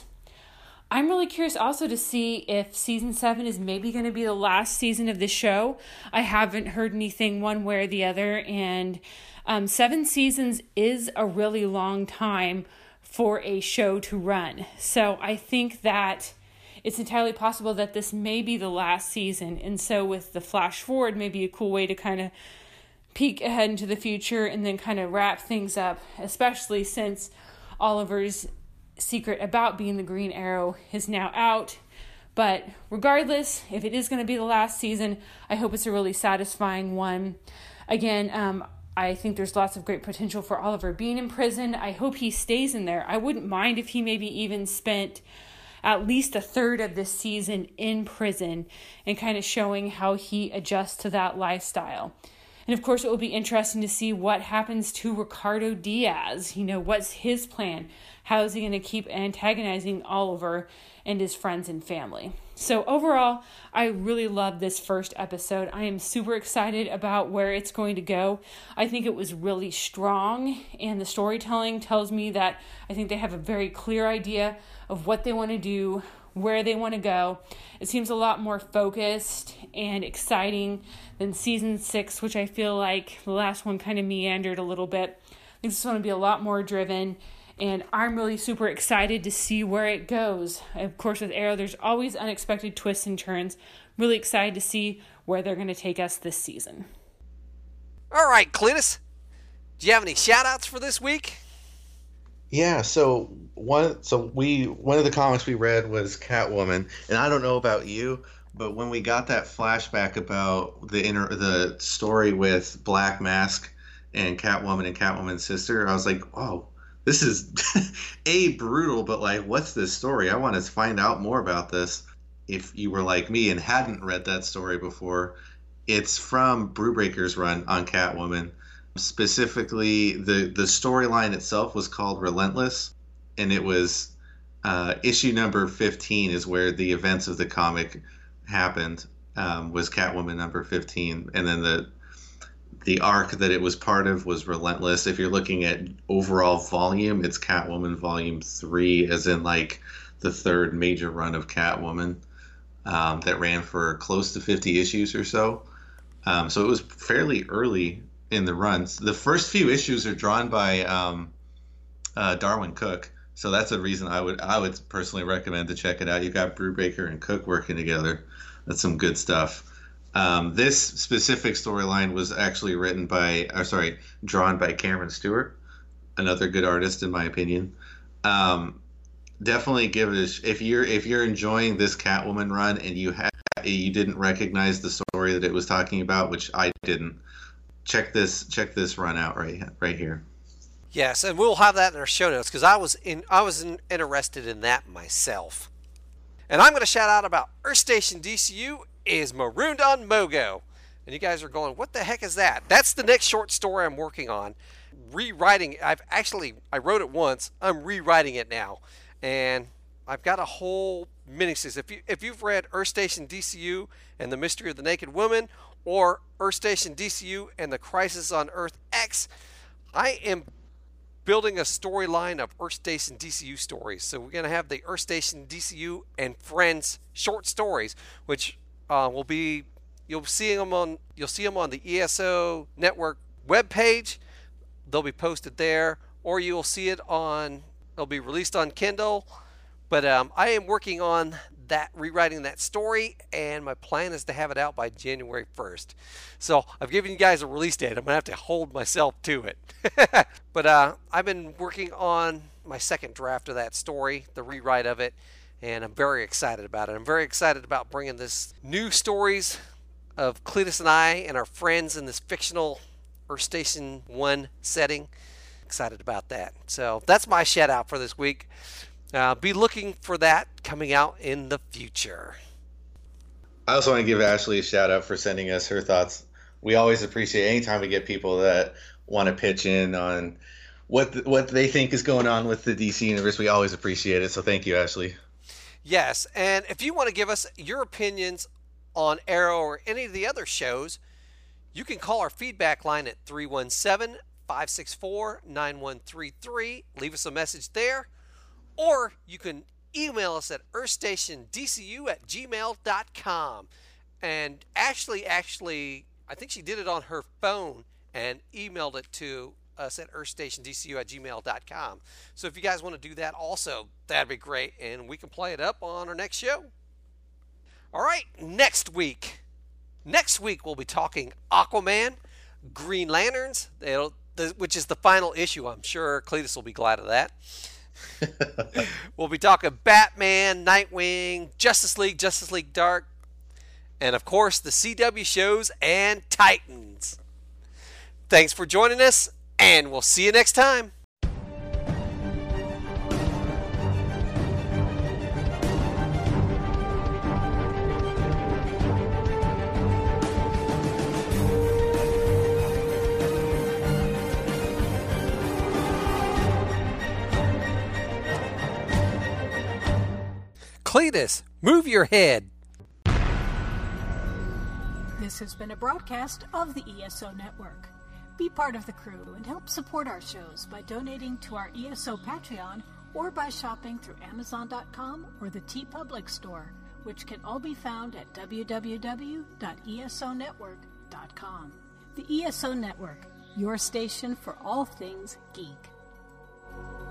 I'm really curious also to see if season 7 is maybe going to be the last season of the show. I haven't heard anything one way or the other, and 7 seasons is a really long time for a show to run. So I think that it's entirely possible that this may be the last season. And so with the flash forward, maybe a cool way to kind of peek ahead into the future and then kind of wrap things up, especially since Oliver's secret about being the Green Arrow is now out. But regardless, if it is going to be the last season, I hope it's a really satisfying one. Again, I think there's lots of great potential for Oliver being in prison. I hope he stays in there. I wouldn't mind if he maybe even spent at least a third of this season in prison and kind of showing how he adjusts to that lifestyle. And of course, it will be interesting to see what happens to Ricardo Diaz. What's his plan? How is he going to keep antagonizing Oliver and his friends and family? So overall, I really love this first episode. I am super excited about where it's going to go. I think it was really strong, and the storytelling tells me that I think they have a very clear idea of what they want to do, where they want to go. It seems a lot more focused and exciting than season 6, which I feel like the last one kind of meandered a little bit. I think this one will be a lot more driven, and I'm really super excited to see where it goes. Of course, with Arrow, there's always unexpected twists and turns. Really excited to see where they're going to take us this season. All right, Cletus, do you have any shout-outs for this week? Yeah, so one of the comics we read was Catwoman, and I don't know about you, but when we got that flashback about the story with Black Mask and Catwoman's sister, I was like, oh, this is brutal, but like, what's this story? I want to find out more about this. If you were like me and hadn't read that story before, it's from Brewbreaker's run on Catwoman. Specifically, the storyline itself was called Relentless, and it was issue number 15 is where the events of the comic happened, was Catwoman number 15, and then the arc that it was part of was Relentless. If you're looking at overall volume, it's Catwoman volume 3, as in like the third major run of Catwoman that ran for close to 50 issues or so. So it was fairly early in the runs. The first few issues are drawn by Darwyn Cooke, so that's a reason I would personally recommend to check it out. You've got Brubaker and Cooke working together. That's some good stuff. This specific storyline was actually drawn by Cameron Stewart, another good artist in my opinion. Definitely give it if you're enjoying this Catwoman run and you didn't recognize the story that it was talking about, which I didn't. Check this run out right here. Yes, and we'll have that in our show notes because I was interested in that myself. And I'm going to shout out about Earth Station DCU is Marooned on Mogo. And you guys are going, what the heck is that? That's the next short story I'm working on. Rewriting. I wrote it once. I'm rewriting it now. And I've got a whole miniseries. If you've read Earth Station DCU and the Mystery of the Naked Woman, or Earth Station DCU and the Crisis on Earth X, I am building a storyline of Earth Station DCU stories. So we're going to have the Earth Station DCU and Friends short stories, which will be, you'll see them on the ESO Network webpage. They'll be posted there, or you'll see it it'll be released on Kindle. But I am working on rewriting that story, and my plan is to have it out by January 1st. So I've given you guys a release date. I'm going to have to hold myself to it. But I've been working on my second draft of that story, the rewrite of it, and I'm very excited about it. I'm very excited about bringing this new stories of Cletus and I and our friends in this fictional Earth Station 1 setting. Excited about that. So that's my shout out for this week. Be looking for that coming out in the future. I also want to give Ashley a shout out for sending us her thoughts. We always appreciate anytime we get people that want to pitch in on what they think is going on with the DC universe. We always appreciate it. So thank you, Ashley. Yes, and if you want to give us your opinions on Arrow or any of the other shows, you can call our feedback line at 317-564-9133. Leave us a message there. Or you can email us at earthstationdcu@gmail.com. And Ashley actually, I think she did it on her phone and emailed it to us at earthstationdcu@gmail.com. So if you guys want to do that also, that'd be great. And we can play it up on our next show. All right, next week. Next week we'll be talking Aquaman, Green Lanterns, which is the final issue. I'm sure Cletus will be glad of that. We'll be talking Batman, Nightwing, Justice League Dark, and of course the CW shows and Titans. Thanks for joining us, and we'll see you next time. Cletus, move your head. This has been a broadcast of the ESO Network. Be part of the crew and help support our shows by donating to our ESO Patreon or by shopping through Amazon.com or the TeePublic store, which can all be found at www.esonetwork.com. The ESO Network, your station for all things geek.